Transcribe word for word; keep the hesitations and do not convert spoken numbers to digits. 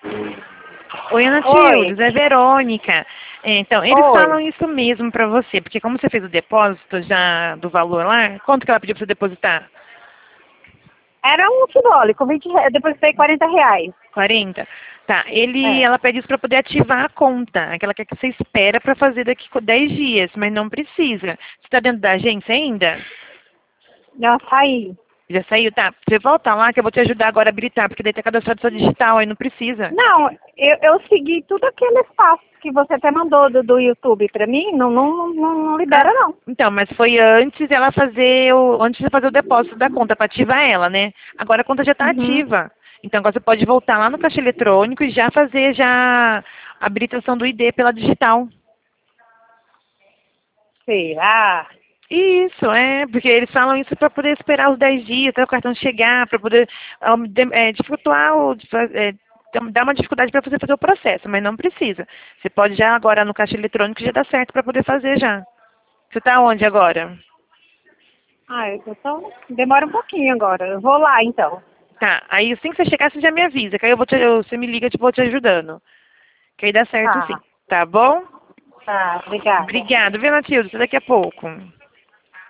Oi, Ana Oi. Tildes, é Verônica. É, então, eles Oi. falam isso mesmo pra você, porque como você fez o depósito já do valor lá, quanto que ela pediu pra você depositar? Era um simbólico, vinte reais, depois foi quarenta reais. quarenta? Tá, ele, É. ela pede isso pra poder ativar a conta. Aquela que você espera pra fazer daqui a dez dias, mas não precisa. Você tá dentro da agência ainda? Já saí. Já saiu? Tá, você volta lá que eu vou te ajudar agora a habilitar, porque daí tá cadastrado só digital, aí não precisa. Não, eu, eu segui tudo aquele espaço que você até mandou do, do YouTube pra mim, não, não, não, não Ah, libera não. então, mas foi antes ela fazer o, antes de fazer o depósito da conta, para ativar ela, né? Agora a conta já está Uhum. ativa. Então agora você pode voltar lá no caixa eletrônico e já fazer já a habilitação do I D pela digital. Será? Isso, é, porque eles falam isso para poder esperar os dez dias até o cartão chegar, para poder um, de- é, dificultar o, é, dar uma dificuldade para você fazer o processo, mas não precisa. Você pode já agora no caixa eletrônico já dá certo para poder fazer já. Você está onde agora? Ah, então demora um pouquinho agora. Eu vou lá então. Tá, aí assim que você chegar, você já me avisa, que aí eu vou te, eu- você me liga e tipo, vou te ajudando. Que aí dá certo sim, Tá, tá bom? tá, obrigada. Obrigada, viu, Matilde? Até daqui a pouco.